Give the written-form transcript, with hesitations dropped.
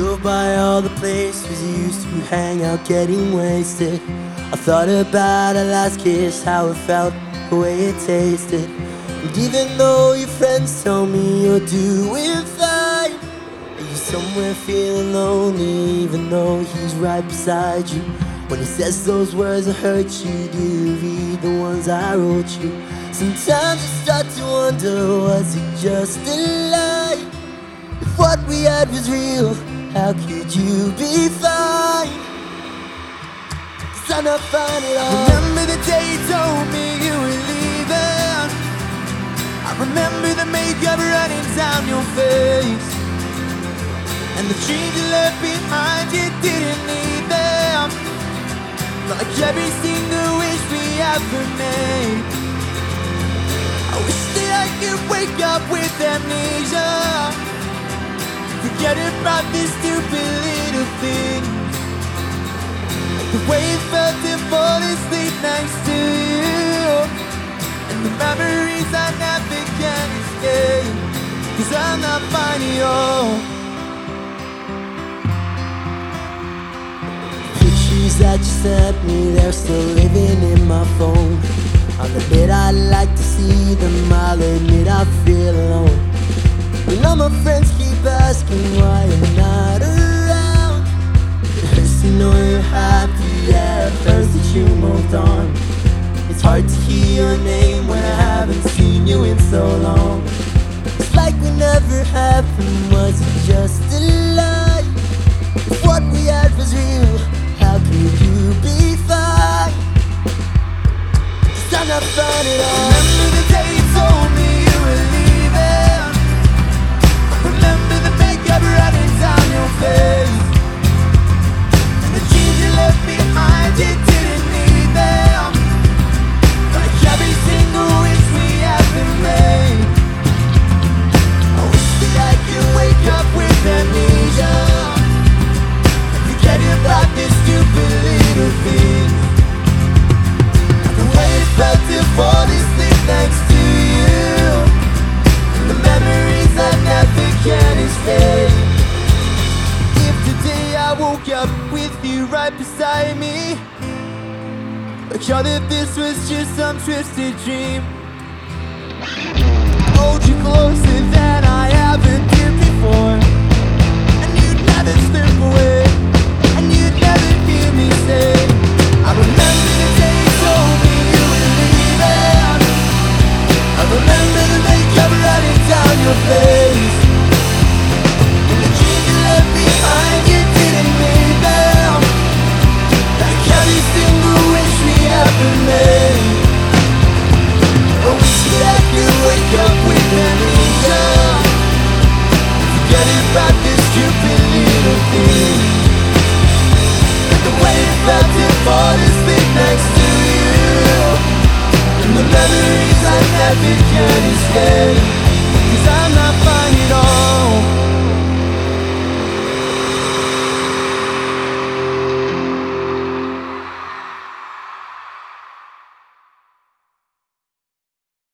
drove by all the places you used to hang out getting wasted. I thought about our last kiss, how it felt, the way it tasted. And even though your friends tell me you're doing fine, are you somewhere feeling lonely even though he's right beside you? When he says those words that hurt you, do you read the ones I wrote you? Sometimes you start to wonder, was it just a lie? If what we had was real, how could you be fine? 'Cause I'm not fine at all. Remember the day you told me you were leaving. I remember the makeup running down your face, and the dreams you left behind, you didn't need them. Like every single wish we ever made. I wish that I could wake up with amnesia, forgetting about these stupid little things, like the way it felt to fall asleep next to you, and the memories I never can escape, 'cause I'm not fine at all. Pictures that you sent me, they're still living in my phone. I'll admit I like to see them, I'll admit I feel alone. When all my friends keep asking why you're not around, it hurts to know you're happy, yeah, it hurts that you moved on. It's hard to hear your name when I haven't seen you in so long. It's like we never happened, was it just a lie? If what we had was real, how could you be fine? 'Cause I'm not fine at all. Remember the day you told me you were leaving. Remember the makeup running down your face, and the jeans you left behind, you didn't need them. Like every single wish we ever made. I wish that I could wake up with amnesia, forgetting about these stupid little things, like the way it felt to fall asleep next to you, and the memories I never can escape. If today I woke up with you right beside me, like sure that this was just some twisted dream, hold you closer than I ever did before.